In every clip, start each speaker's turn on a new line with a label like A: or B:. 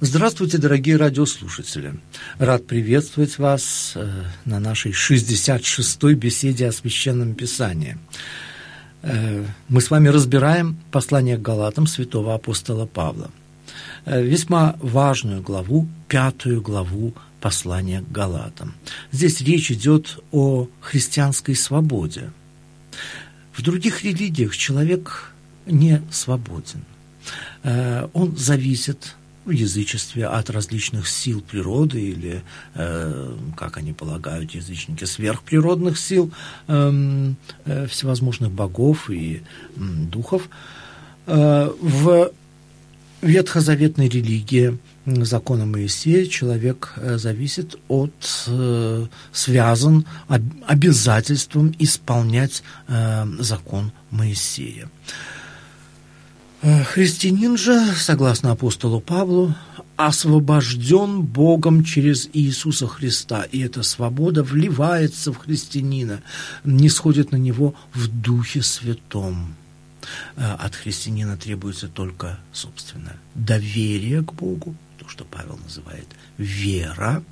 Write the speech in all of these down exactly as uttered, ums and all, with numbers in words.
A: Здравствуйте, дорогие радиослушатели! Рад приветствовать вас на нашей шестьдесят шестой беседе о Священном Писании. Мы с вами разбираем послание к Галатам святого апостола Павла. Весьма важную главу, пятую главу послания к Галатам. Здесь речь идет о христианской свободе. В других религиях человек не свободен. Он зависит в язычестве от различных сил природы или, э, как они полагают, язычники, сверхприродных сил, э, э, всевозможных богов и э, духов. Э, в ветхозаветной религии закона Моисея человек э, зависит от, э, связан об, обязательством исполнять э, закон Моисея. Христианин же, согласно апостолу Павлу, освобожден Богом через Иисуса Христа, и эта свобода вливается в христианина, нисходит на него в Духе Святом. От христианина требуется только, собственно, доверие к Богу, то, что Павел называет вера,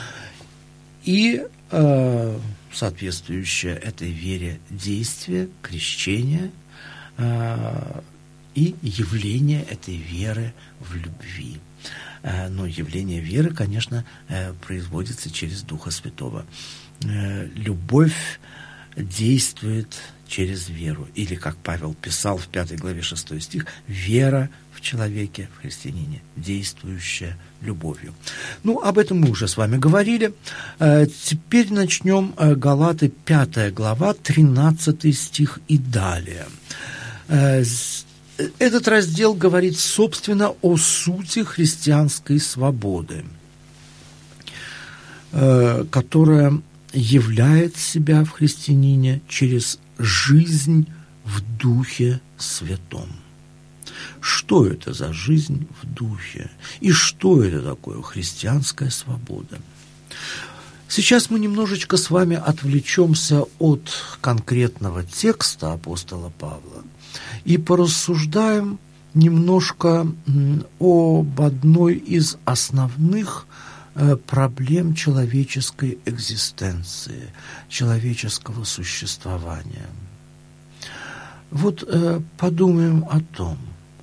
A: и э, соответствующее этой вере действие, крещение, э, и явление этой веры в любви. Но явление веры, конечно, производится через Духа Святого. Любовь действует через веру. Или, как Павел писал в пятой главе шестой стих, вера в человеке, в христианине, действующая любовью. Ну, об этом мы уже с вами говорили. Теперь начнем Галаты, пятая глава, тринадцатый стих и далее. Этот раздел говорит, собственно, о сути христианской свободы, которая являет себя в христианине через жизнь в Духе Святом. Что это за жизнь в Духе? И что это такое христианская свобода? Сейчас мы немножечко с вами отвлечемся от конкретного текста апостола Павла и порассуждаем немножко об одной из основных проблем человеческой экзистенции, человеческого существования. Вот подумаем о том,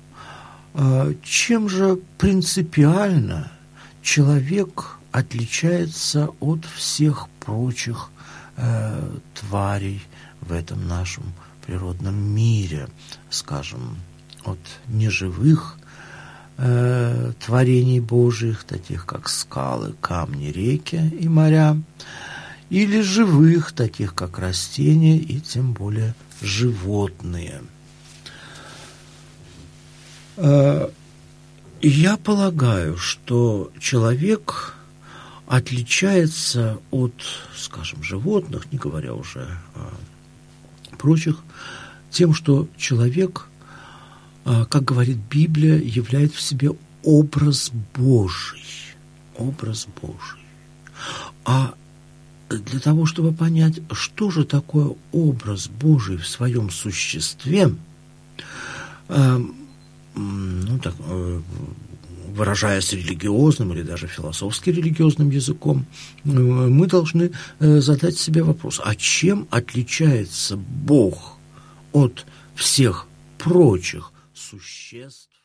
A: чем же принципиально человек отличается от всех прочих тварей в этом нашем природном мире, скажем, от неживых э, творений Божьих, таких как скалы, камни, реки и моря, или живых, таких как растения и тем более животные. Э, я полагаю, что человек отличается от, скажем, животных, не говоря уже о прочих, тем, что человек, как говорит Библия, являет в себе образ Божий. Образ Божий. А для того, чтобы понять, что же такое образ Божий в своем существе, ну, так, выражаясь религиозным или даже философски религиозным языком, мы должны задать себе вопрос, а чем отличается Бог от всех прочих существ